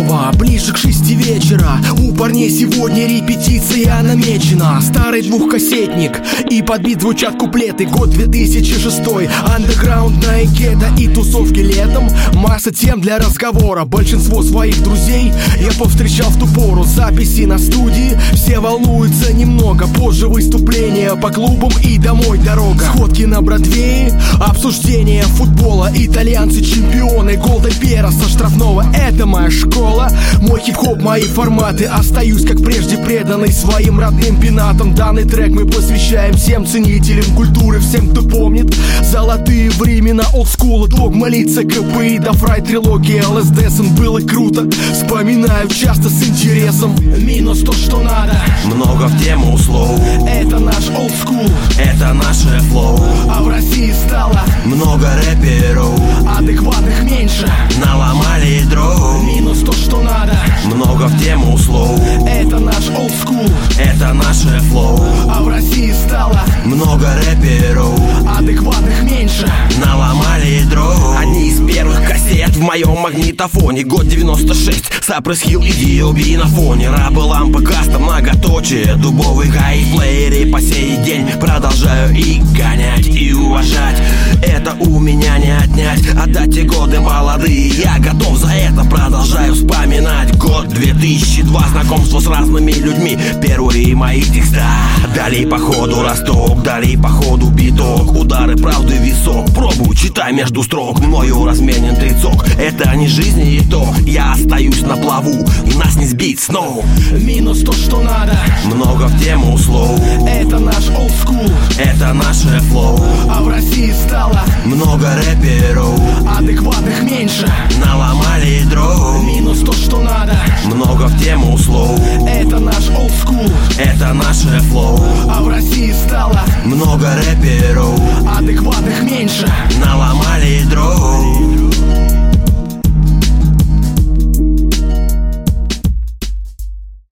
снова, ближе к 6 вечера. У парней сегодня репетиция намечена. Старый двухкассетник и подбит звучат куплеты. Год 2006, андеграундная гетто и тусовки летом. Масса тем для разговора, большинство своих друзей я повстречал в ту пору. Записи на студии, все волнуются немного. Позже выступления по клубам и домой дорога. Сходки на Бродвее, обсуждение футбола. Итальянцы чемпионы, гол Дель Пьеро со штрафного. Это моя школа, мой хип-хоп, мои форматы. Остаюсь как прежде преданный своим родным пенатам. Данный трек мы посвящаем всем ценителям культуры, всем, кто помнит золотые времена олдскула. Догма, лица, КПИ, да фрай, трилогия, ЛСД, было круто. Вспоминаю часто с интересом. Минус то, что надо. Много в тему слов. Это наш олдскул, это наше флоу. а в России стало много рэперов, адекватных меньше. наломали дров. Минус то, что надо. Много в тему слов. Это наш олдскул, Это наше флоу. а в России стало Много рэперов, адекватных меньше. наломали дров. Одни из первых кассет в моем магнитофоне. Год 96, Cypress Hill и D.O.B. на фоне. Рабы, лампы, кастом, многоточие. Дубовый гай в плеере по сей день. Продолжаю и гонять, и уважать. Это у меня не отнять. Отдать те годы молодые, я готов за это. Продолжаю вспоминать. Год 2002, знакомство с разными людьми. Первые мои текста. Далее по ходу росток, далее по ходу биток. Удары правды в висок. Пробую, читай между строк. Мною разменен трицок. Это не жизни итог. Я остаюсь на плаву, нас не сбить снова. Минус то, что надо. Много в тему слов. Это наш олдскул, Это наше флоу. а в России стало Много рэперов, адекватных меньше. наломали дров. Минус то, что надо. Много в тему слов. Это наш олдскул, Это наше флоу. а в России стало Много рэперов, адекватных меньше. наломали дров.